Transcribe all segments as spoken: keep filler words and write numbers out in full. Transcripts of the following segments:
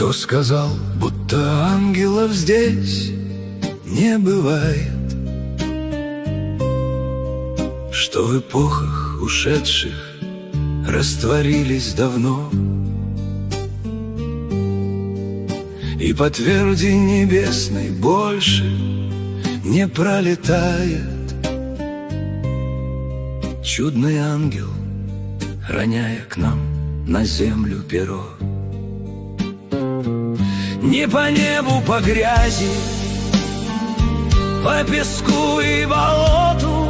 Кто сказал, будто ангелов здесь не бывает? Что в эпохах ушедших растворились давно, и по тверди небесной больше не пролетает чудный ангел, роняя к нам на землю перо. Не по небу, по грязи, по песку и болоту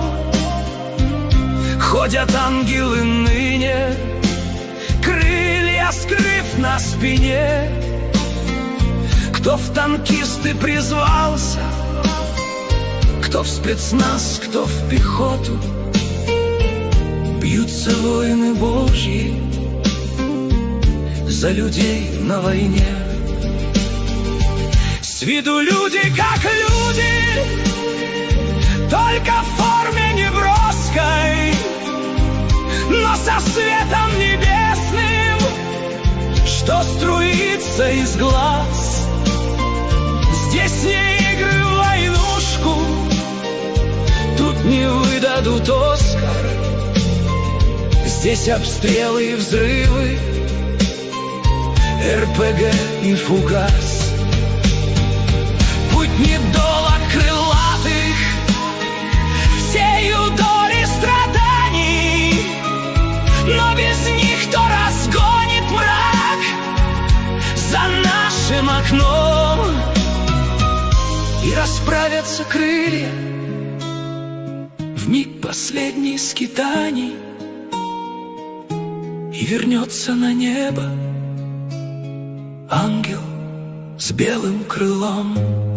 ходят ангелы ныне, крылья скрыв на спине. Кто в танкисты призвался, кто в спецназ, кто в пехоту, бьются воины Божьи за людей на войне. С виду люди как люди, только в форме неброской, но со светом небесным, что струится из глаз. Здесь не игры в войнушку, тут не выдадут Оскар. Здесь обстрелы и взрывы, эр пэ гэ и фугас. Путь недолог крылатых, всею доли страданий, но без них кто разгонит мрак за нашим окном? И расправятся крылья в миг последней скитаний, и вернется на небо ангел с белым крылом.